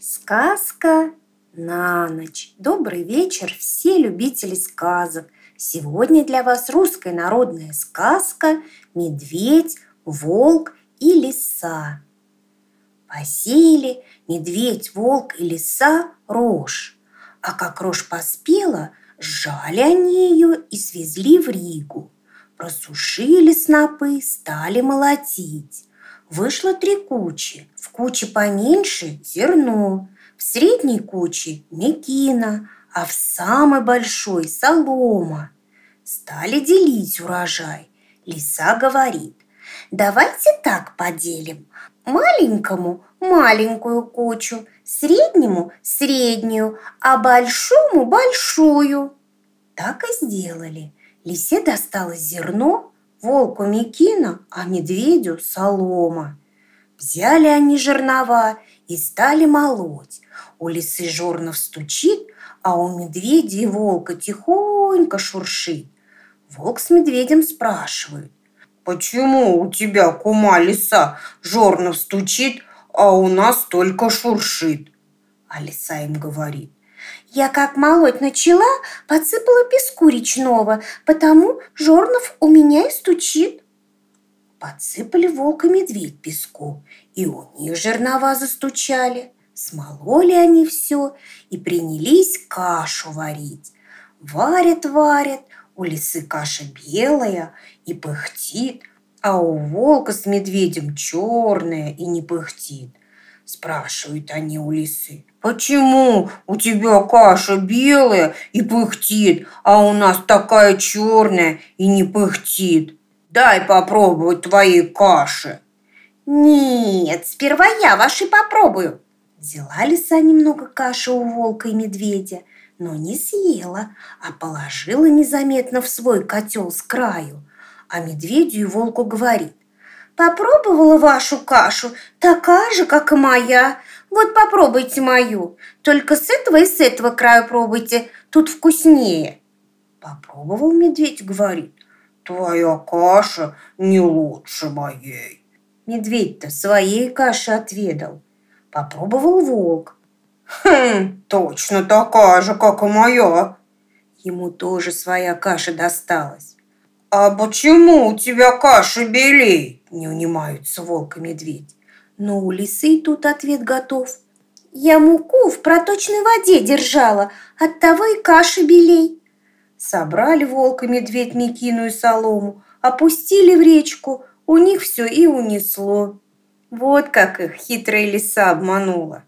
Сказка на ночь. Добрый вечер, все любители сказок. Сегодня для вас русская народная сказка «Медведь, волк и лиса». Посеяли медведь, волк и лиса рожь. А как рожь поспела, сжали они ее и свезли в Ригу. Просушили снопы, стали молотить. Вышло 3 кучи. В куче поменьше – зерно, в средней куче – мекина, а в самой большой – солома. Стали делить урожай. Лиса говорит: давайте так поделим. Маленькому – маленькую кучу, среднему – среднюю, а большому – большую. Так и сделали. Лисе досталось зерно, волку мекина, а медведю солома. Взяли они жернова и стали молоть. У лисы жернов стучит, а у медведя и волка тихонько шуршит. Волк с медведем спрашивают: почему у тебя, кума лиса, жернов стучит, а у нас только шуршит? А лиса им говорит: я как молоть начала, подсыпала песку речного, потому жернов у меня и стучит. Подсыпали волк и медведь песку, и у них жернова застучали. Смололи они все и принялись кашу варить. Варят, у лисы каша белая и пыхтит, а у волка с медведем черная и не пыхтит. Спрашивают они у лисы: почему у тебя каша белая и пыхтит, а у нас такая черная и не пыхтит? Дай попробовать твоей каши. Нет, сперва я вашей попробую. Взяла лиса немного каши у волка и медведя, но не съела, а положила незаметно в свой котел с краю. А медведю и волку говорит: попробовала вашу кашу, такая же, как и моя. Вот попробуйте мою. Только с этого и с этого краю пробуйте, тут вкуснее. Попробовал медведь, говорит: твоя каша не лучше моей. Медведь-то своей каши отведал. Попробовал волк. Точно такая же, как и моя. Ему тоже своя каша досталась. А почему у тебя каша белей? Не унимаются волк и медведь. Но у лисы тут ответ готов. Я муку в проточной воде держала, оттого и каша белей. Собрали волк и медведь мекину и солому, опустили в речку, у них все и унесло. Вот как их хитрая лиса обманула.